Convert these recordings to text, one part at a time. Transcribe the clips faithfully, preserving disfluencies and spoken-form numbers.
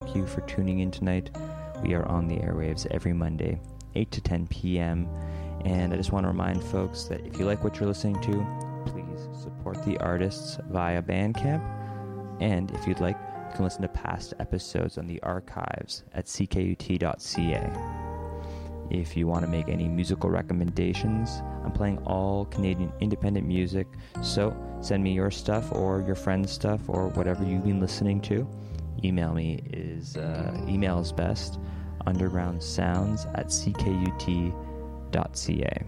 thank you for tuning in tonight. We are on the airwaves every Monday, eight to ten p.m. And I just want to remind folks that if you like what you're listening to, please support the artists via Bandcamp. And if you'd like, you can listen to past episodes on the archives at c k u t dot c a. If you want to make any musical recommendations, I'm playing all Canadian independent music, so send me your stuff or your friend's stuff or whatever you've been listening to. Email me is uh, email is best, undergroundsounds at c k u t dot c a.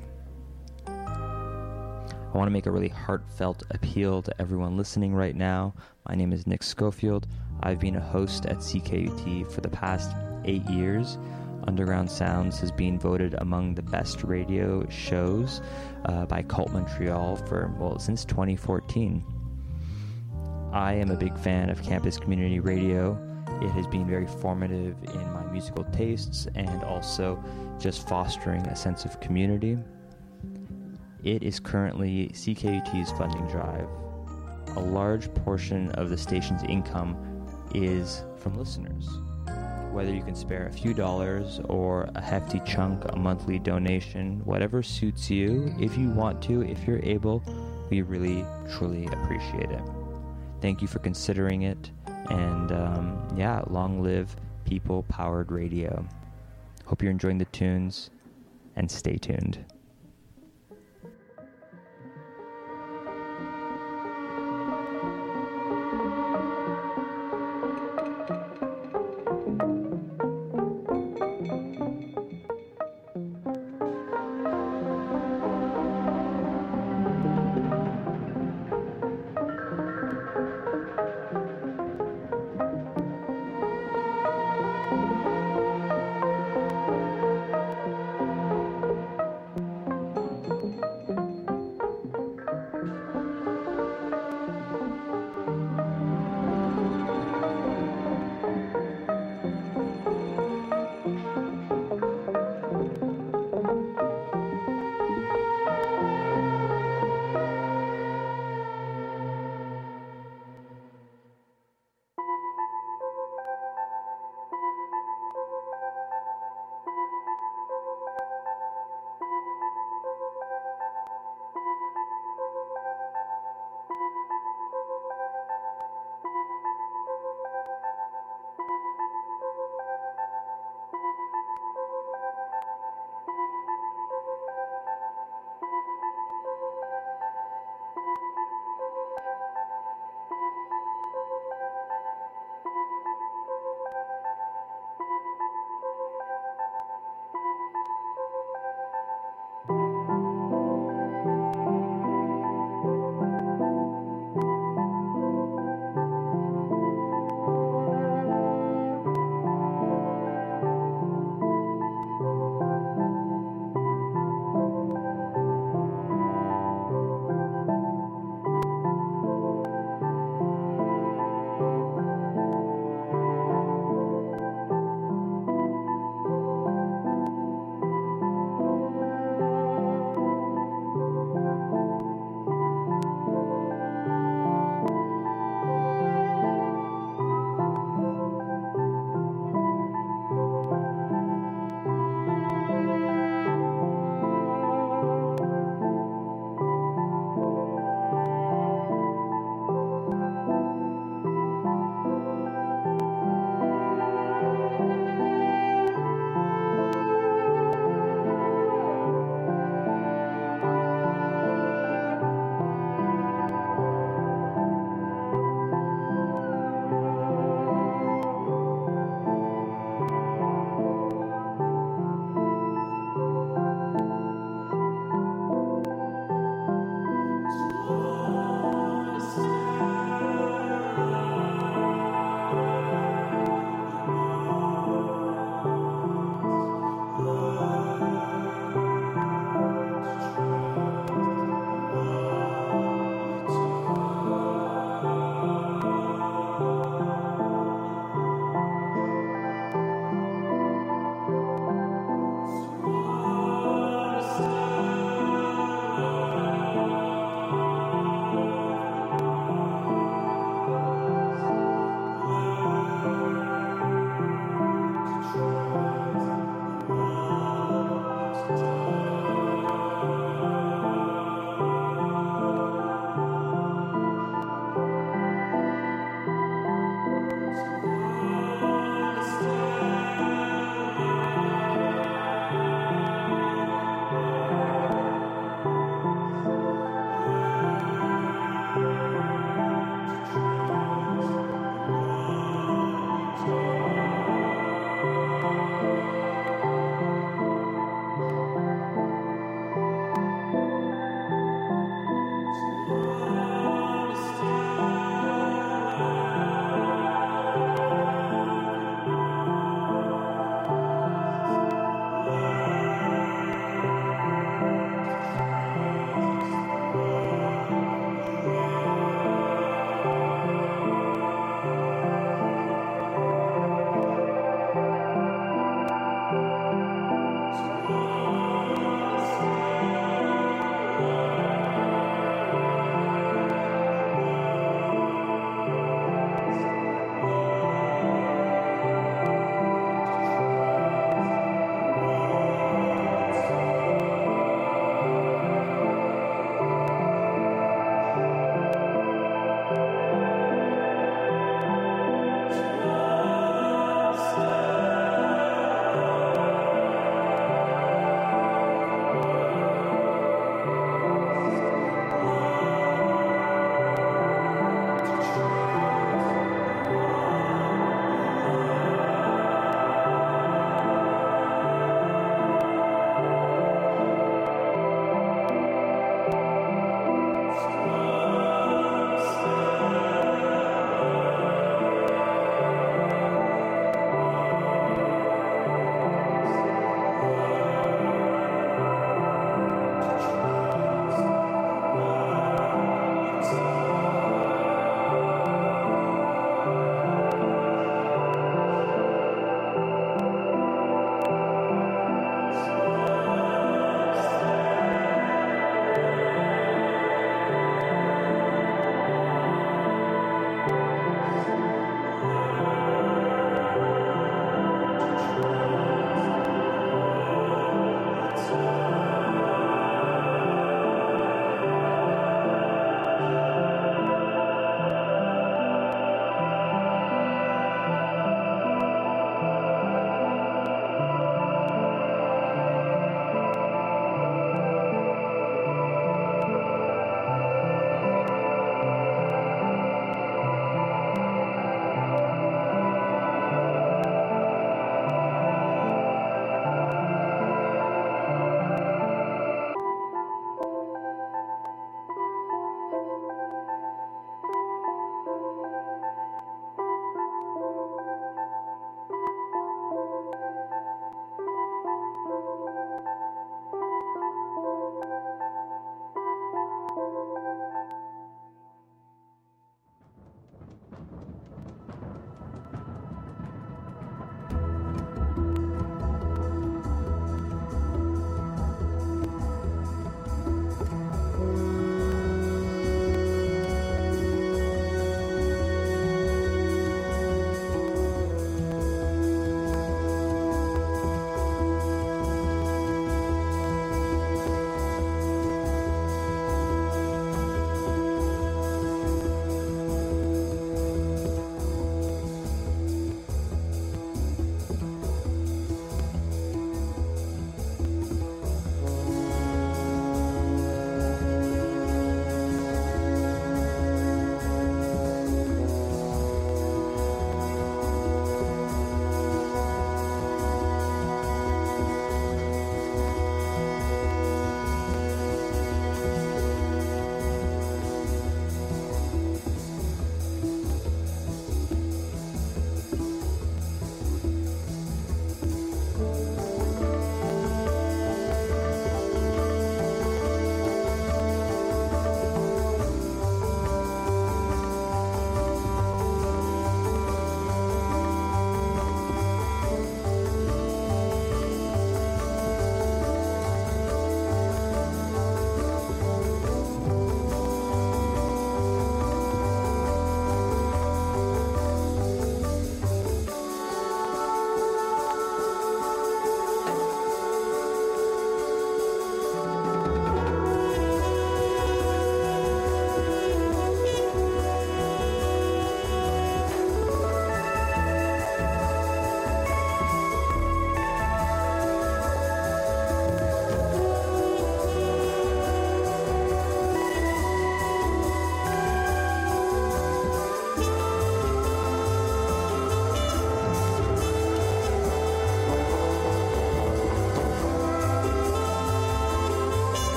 I want to make a really heartfelt appeal to everyone listening right now. My name is Nick Schofield. I've been a host at C K U T for the past eight years. Underground Sounds has been voted among the best radio shows uh, by Cult Montreal for, well, since twenty fourteen. I am a big fan of campus community radio. It has been very formative in my musical tastes and also just fostering a sense of community. It is currently C K U T's funding drive. A large portion of the station's income is from listeners. Whether you can spare a few dollars or a hefty chunk, a monthly donation, whatever suits you, if you want to, if you're able, we really, truly appreciate it. Thank you for considering it, and um, yeah, long live people-powered radio. Hope you're enjoying the tunes, and stay tuned.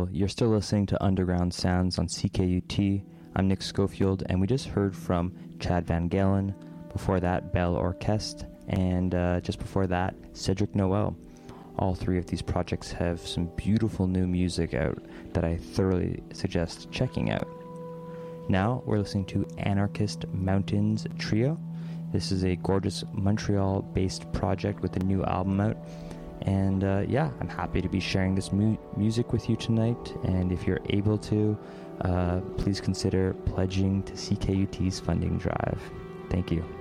Well, you're still listening to Underground Sounds on C K U T. I'm Nick Schofield, and we just heard from Chad Van Galen. Before that, Belle Orchestre, and uh, just before that, Cedric Noel. All three of these projects have some beautiful new music out that I thoroughly suggest checking out. Now, we're listening to Anarchist Mountains Trio. This is a gorgeous Montreal-based project with a new album out. And uh, yeah, I'm happy to be sharing this mu- music with you tonight. And if you're able to, uh, please consider pledging to C K U T's funding drive. Thank you.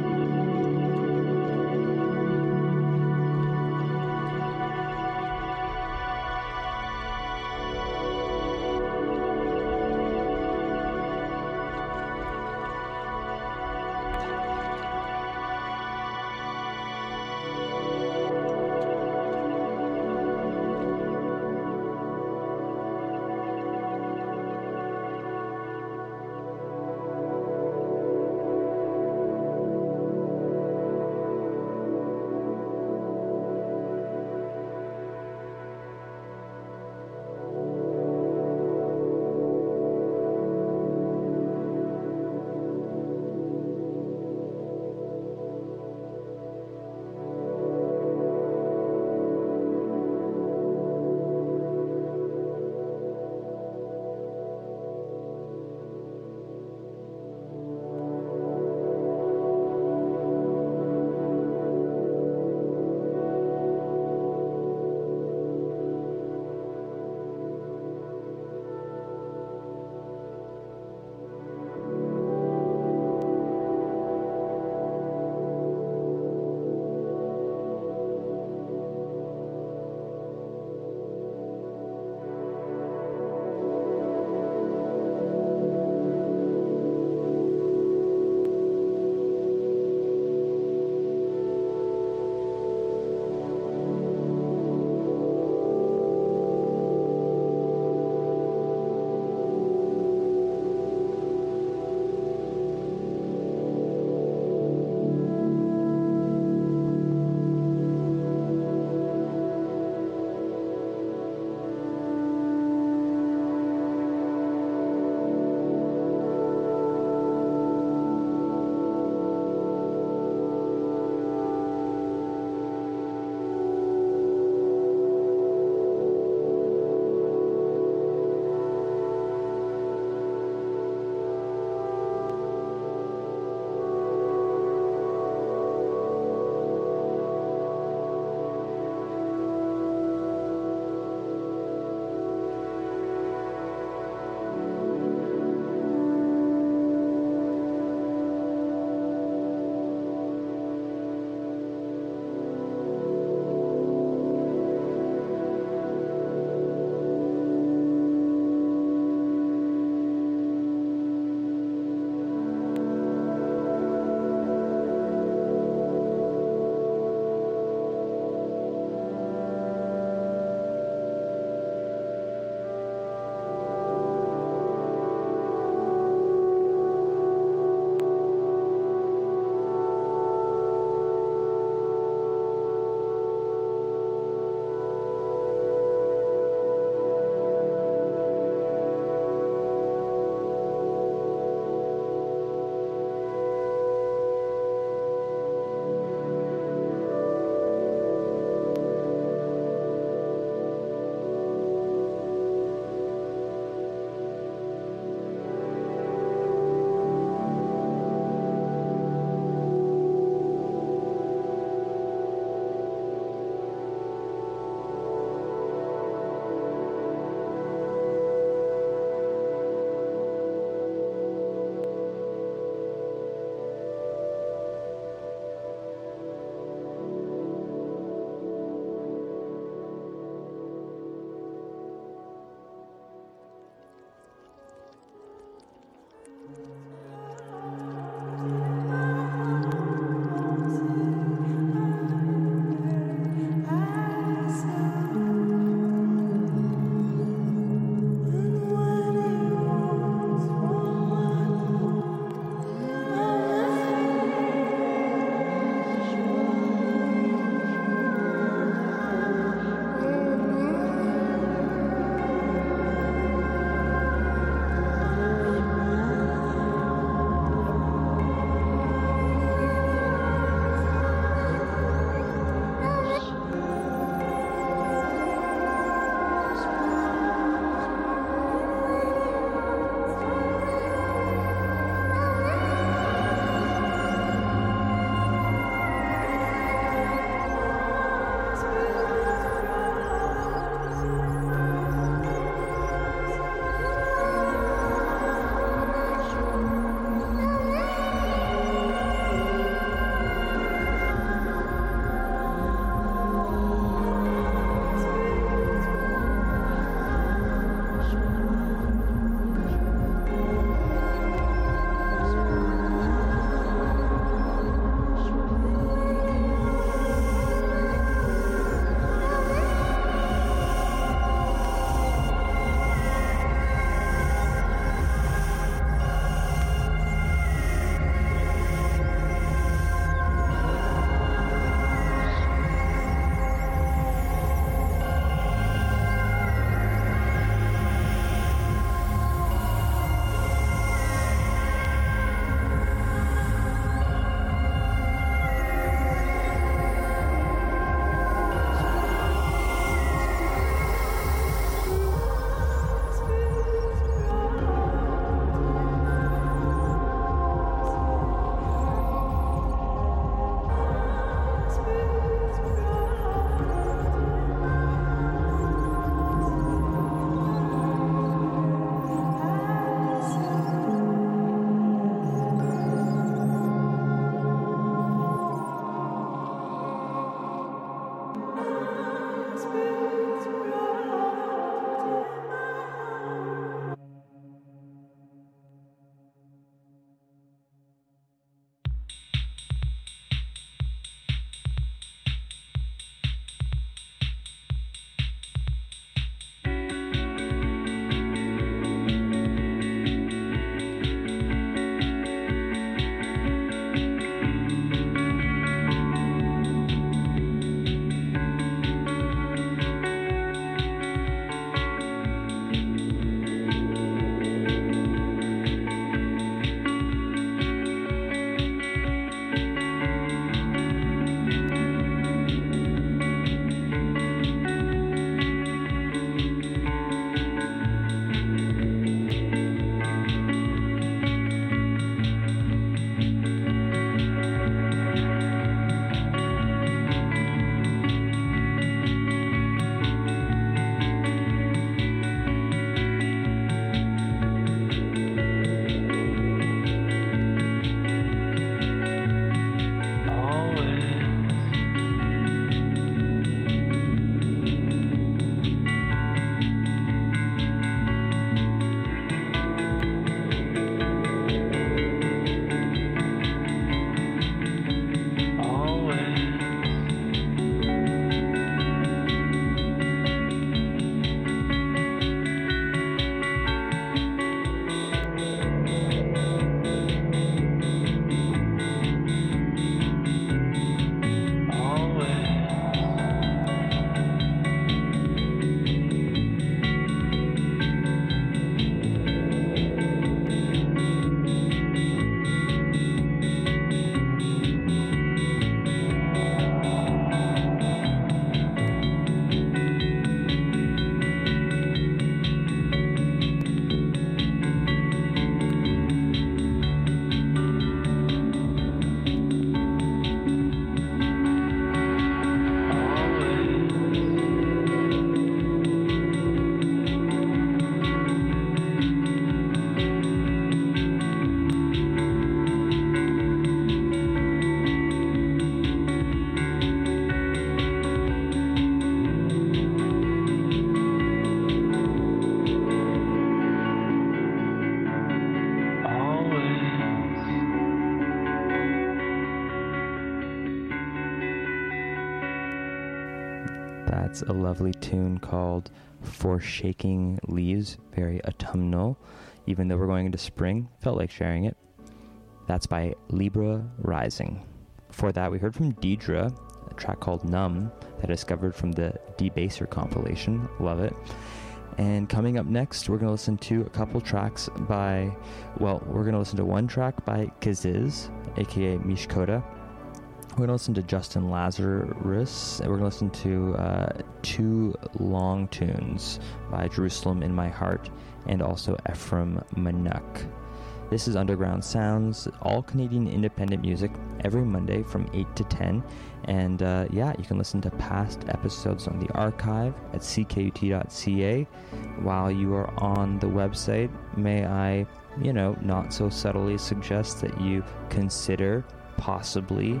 That's a lovely tune called For Shaking Leaves, very autumnal. Even though we're going into spring, felt like sharing it. That's by Libra Rising. Before that, we heard from Deidre, a track called Numb that I discovered from the Debaser compilation. Love it. And coming up next, we're going to listen to a couple tracks by, well, we're going to listen to one track by Kaziz, aka Mishkota. We're going to listen to Justin Lazarus, and we're going to listen to uh, two long tunes by Jerusalem in My Heart and also Ephraim Manuk. This is Underground Sounds, all Canadian independent music, every Monday from eight to ten. And uh, yeah, you can listen to past episodes on the archive at c k u t dot c a. While you are on the website, may I, you know, not so subtly suggest that you consider possibly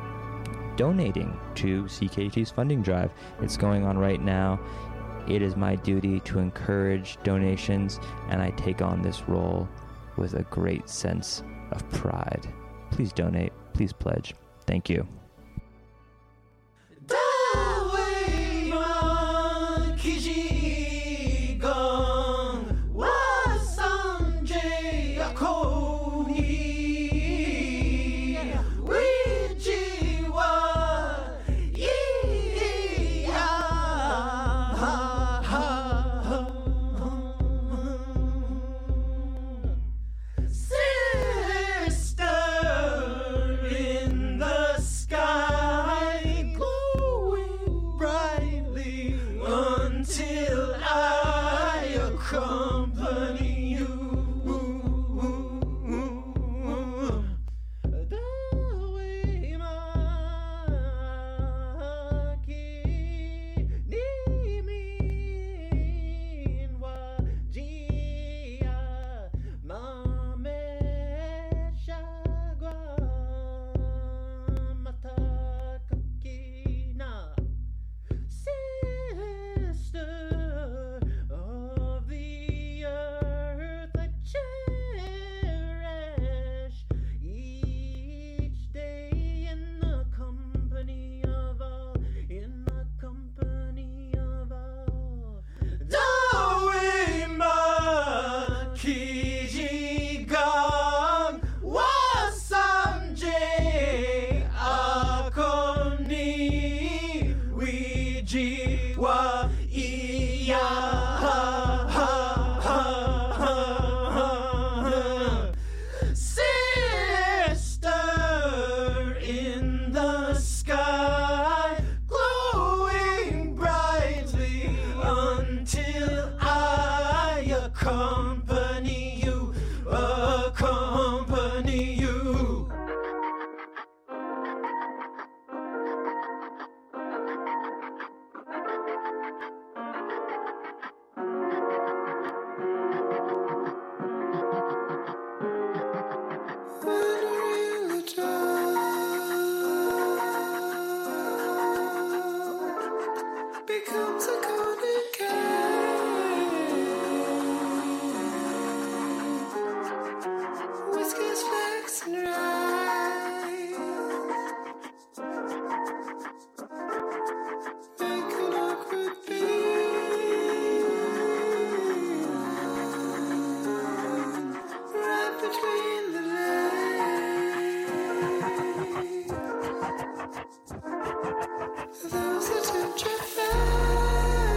donating to C K U T's funding drive. It's going on right now. It is my duty to encourage donations, and I take on this role with a great sense of pride. Please donate. Please pledge. Thank you. Those are gentrified.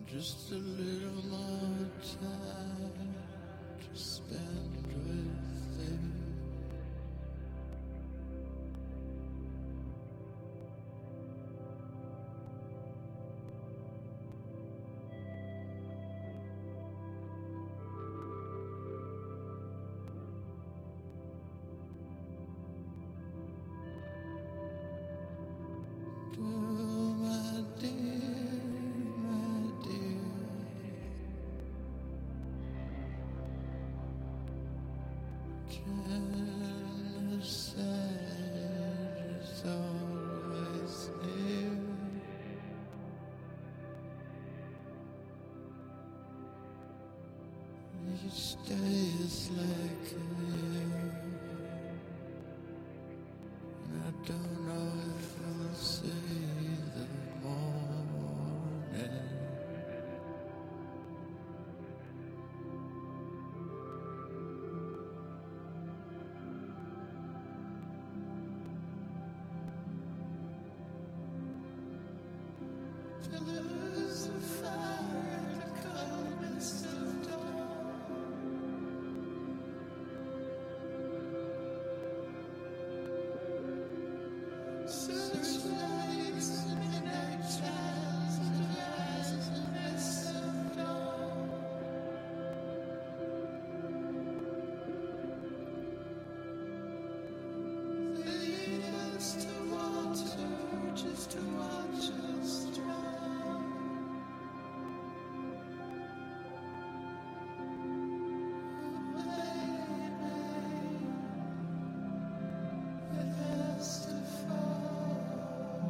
Just a little more time to spend with you. Oh, my dear, my dear. Genocide is always near. Each day is like a year, and I don't know if I'll see the morning. To lose the fire, the coldness of dawn. Searchlights and midnight trials and lies in the mist of dawn. They lead us to water just to watch us drown. Oh, baby, it has to fall.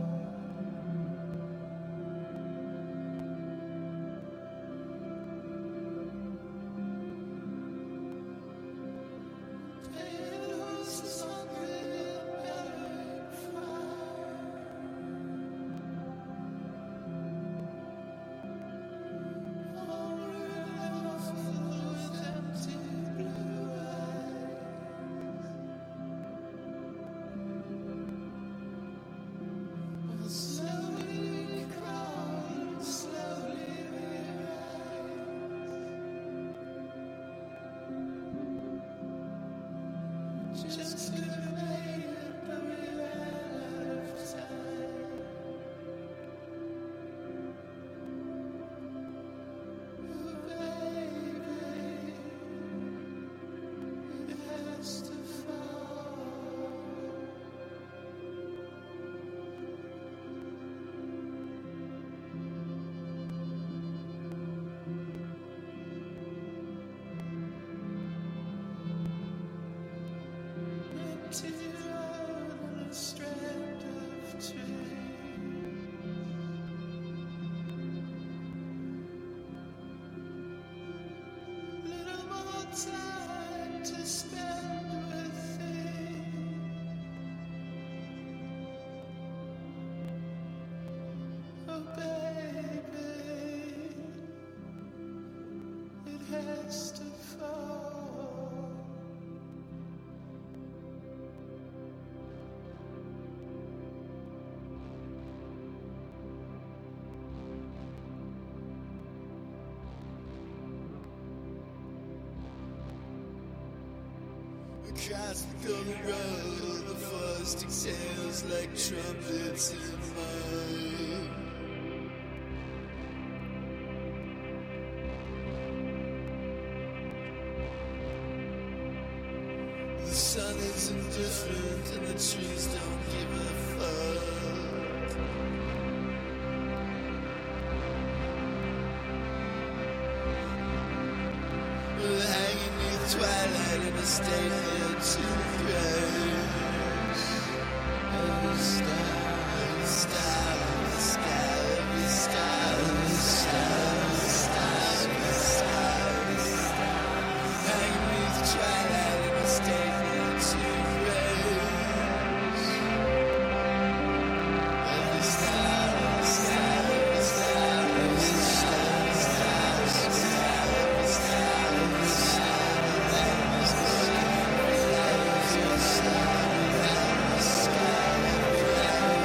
Pales is hungry and belly fire. All rid off with empty blue eyes. I'll slowly crawl and slowly rise. Just could have made it, but we ran out of time. Oh, baby, it has to fall. Empty road and a strand of trees. Little more time to spend with thee. Oh, baby, it has to fall. Across the golden road, the first exhales like trumpets in mine. The sun is indifferent and the trees don't give a fuck. We're hanging neath twilight in a state near to grace. Every star, every star, every sky, every star, every star, every star, every star, every star. Hanging neath twilight in a state near to grace. Every star, every star, every star, every star, every star, every star, every star, every star. Every star, every star, every star, every star, every star.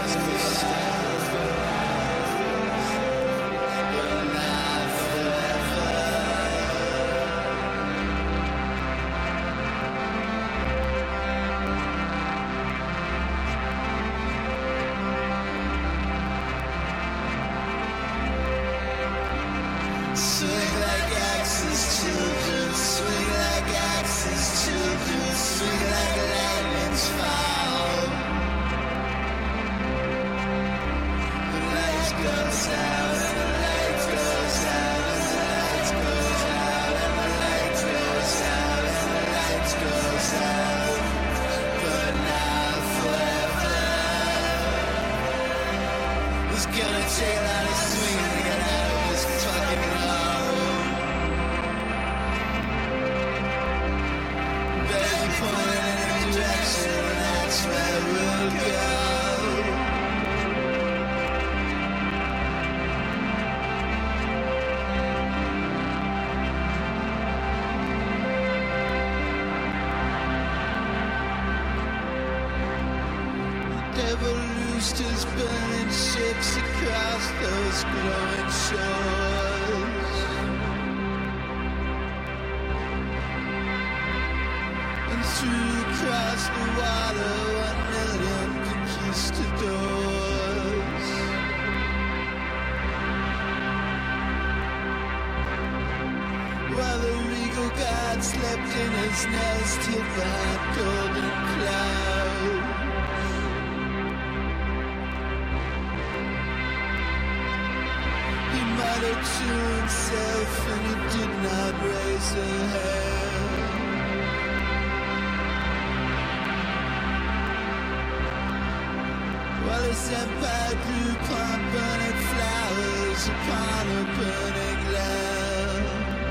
goes out and the light goes out and the light goes out and the light goes out and the light goes out, but not forever. It's gonna take a lot of swinging to get out of this fucking road. Better be pointing in a direction, and that's where we'll go. His burning ships across those glowing shores, and threw across the water one million conquistadors. While the regal god slept in his nest hid behind golden clouds. Muttered to himself, and he did not raise a hand. While his empire grew upon burning flowers upon a burning land.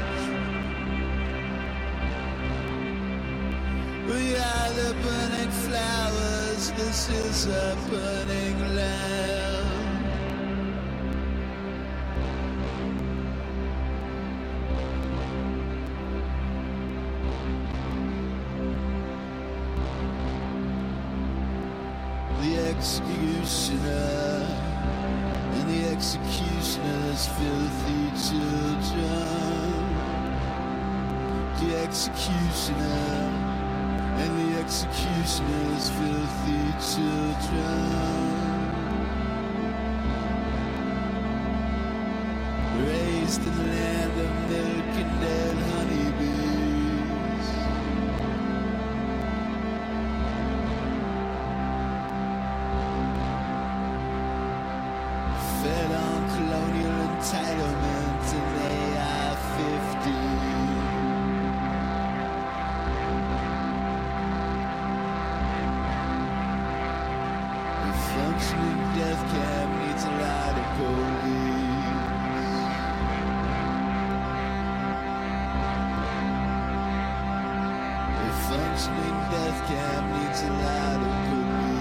We are the burning flowers, this is a burning land. Executioner and the executioner's filthy children. The executioner and the executioner's filthy children. Raised in the land of milk and dead honeybees. Fed on colonial entitlement in A I fifty. A functioning death camp needs a lot of police. A functioning death camp needs a lot of police.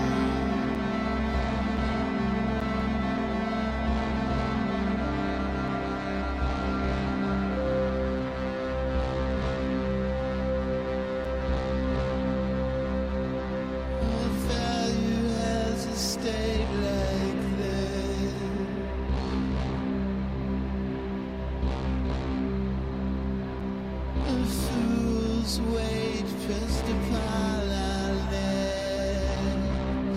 Weight pressed upon our necks.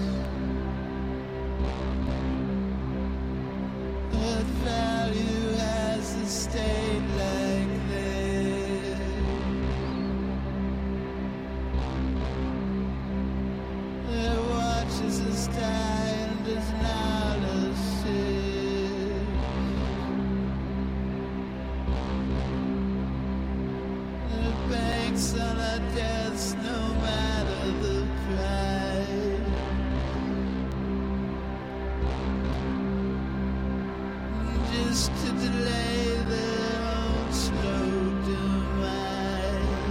What value has a state like this? That watches us die and does not assist. The banks on our debts, no matter the price. Just to delay their own slow demise.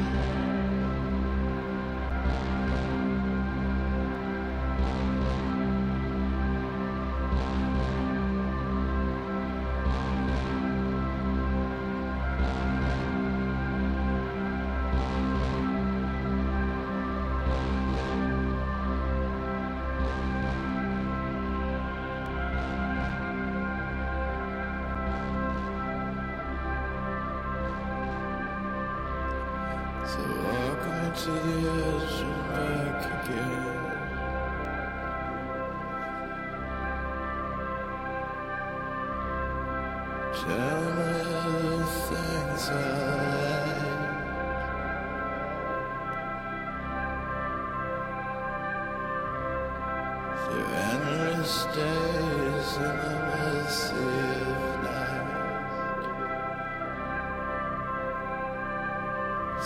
So welcome to the edge and back again. Tell me the things I like. Through endless days in the mist.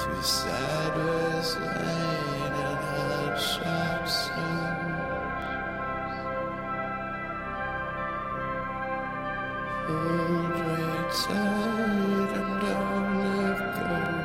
through sideways lane and hot shots. Hold me tight and don't let go.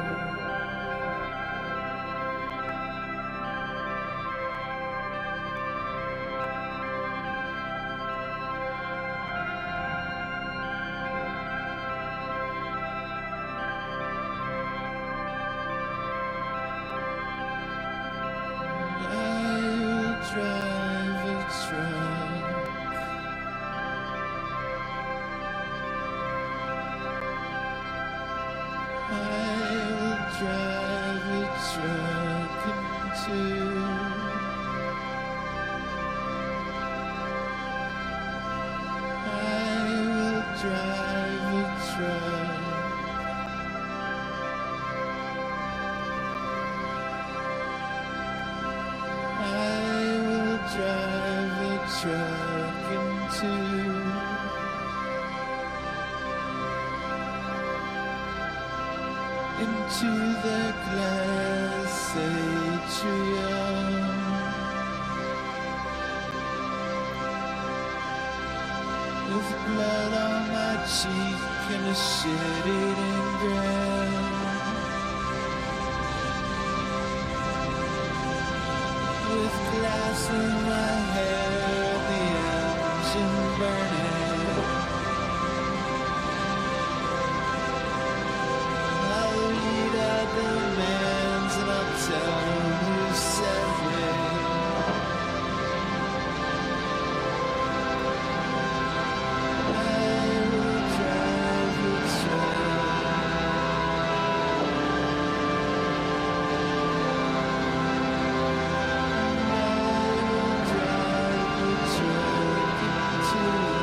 Into the glass atrium, with blood on my cheek and a shit-eating grin, with glass in my hair, the engine burning. Demands and I'll tell who said it. I will drive the truck. I will drive the truck into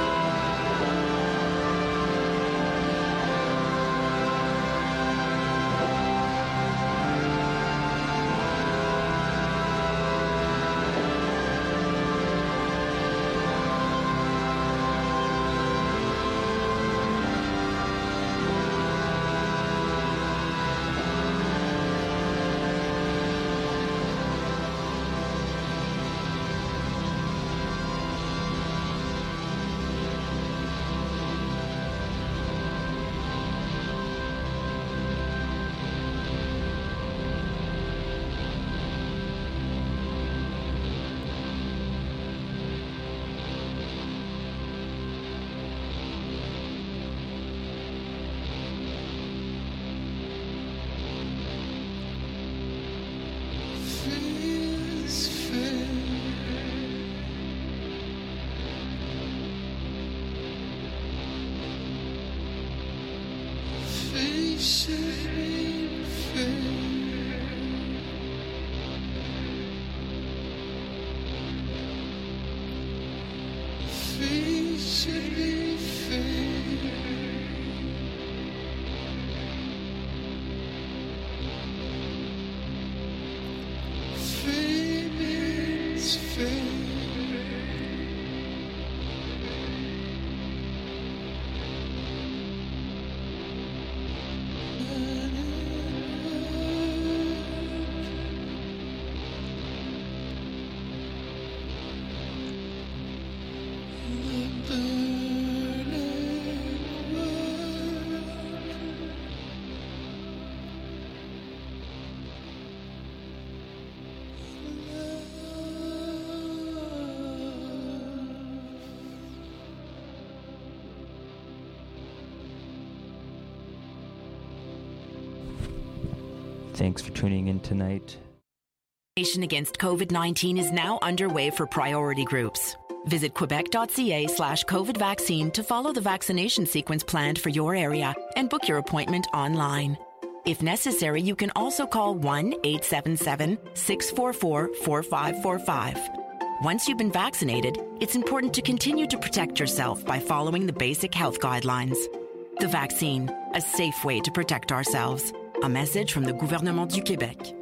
Thanks for tuning in tonight. Vaccination against COVID nineteen is now underway for priority groups. Visit quebec.ca slash COVID vaccine to follow the vaccination sequence planned for your area and book your appointment online. If necessary, you can also call one eight seven seven, six four four, four five four five. Once you've been vaccinated, it's important to continue to protect yourself by following the basic health guidelines. The vaccine, a safe way to protect ourselves. A message from the Gouvernement du Québec.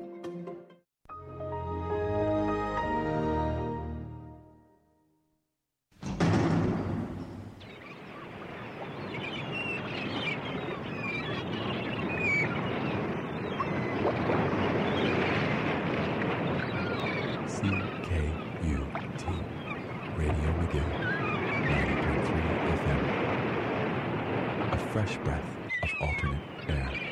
You fresh breath of alternate air.